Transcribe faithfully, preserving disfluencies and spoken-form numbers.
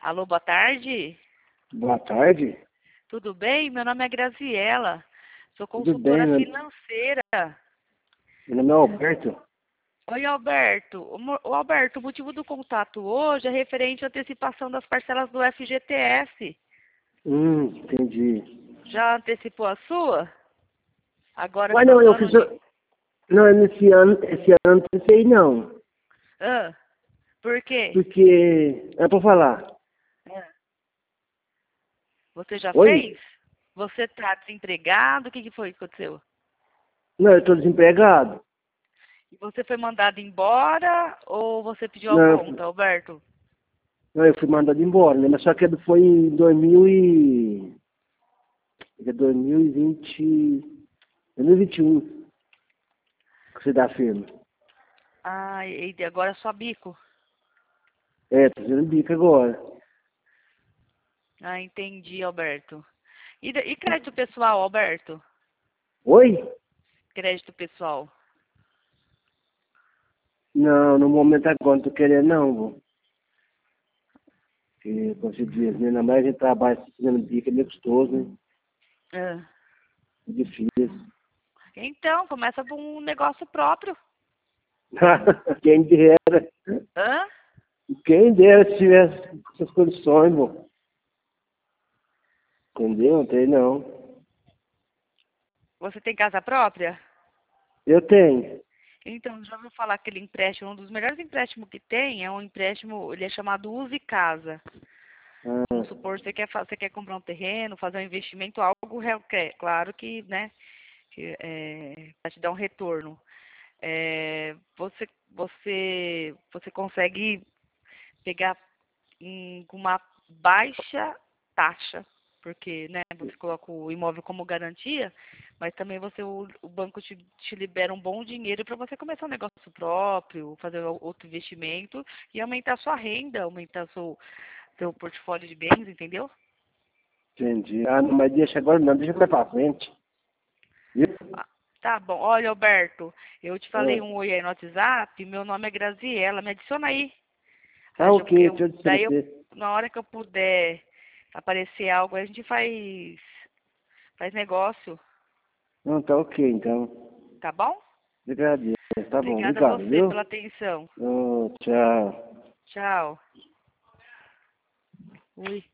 Alô, boa tarde. Boa tarde. Tudo bem? Meu nome é Graziela. Sou Tudo consultora bem, meu, financeira. meu nome é Alberto. Oi, Alberto. O mo- o Alberto, o motivo do contato hoje é referente à antecipação das parcelas do F G T S. Hum, entendi. Já antecipou a sua? Agora Mas final não, do eu ano fiz. de... Não, nesse ano, esse ano não sei não. Ah, por quê? Porque. É pra falar. Ah, Você já Oi? fez? Você está desempregado? O que que foi que aconteceu? Não, eu tô desempregado. E você foi mandado embora ou você pediu a Não, eu, conta, fu- Alberto? não, eu fui mandado embora, né? Mas só que foi em dois mil e. É dois mil e vinte. dois mil e vinte e um que você dá firme. Ah, e e agora é só bico? É, tô fazendo bico agora. Ah, entendi, Alberto. E, da- e crédito pessoal, Alberto? Oi? Crédito pessoal. Não, no momento agora não tô querendo não, vô. Porque, como você diz, né? Na mais a gente trabalha fazendo bico, é meio custoso, né? Ah. É difícil. Então, começa com um negócio próprio. Quem dera. Hã? Quem dera se tivesse essas condições, bom. Entendeu? Não tem não. Você tem casa própria? Eu tenho. Então, já ouviu falar aquele empréstimo? Um dos melhores empréstimos que tem é um empréstimo, ele é chamado Use Casa. Vamos Ah, supor, você quer, fa- você quer comprar um terreno, fazer um investimento, algo real, que é claro que, né, que, é, vai te dar um retorno. É, você, você, você consegue pegar em- com uma baixa taxa, porque, né, você coloca o imóvel como garantia, mas também você o, o banco te, te libera um bom dinheiro para você começar um negócio próprio, fazer o- outro investimento e aumentar a sua renda, aumentar seu, seu portfólio de bens, entendeu? entendi. Ah, não, mas deixa agora não, deixa mais pra frente. Viu? Ah, tá bom. Olha, Alberto, eu te falei Ah, um oi aí no WhatsApp, meu nome é Graziela, me adiciona aí. tá Aí eu, ok, deixa eu- eu dizer daí eu, você. na hora que eu puder aparecer algo, a gente faz, faz negócio, Não, tá ok, então. tá bom? Agradeço. Tá bom, Obrigada a obrigado, você viu? pela atenção. Oh, tchau. Tchau. Ui.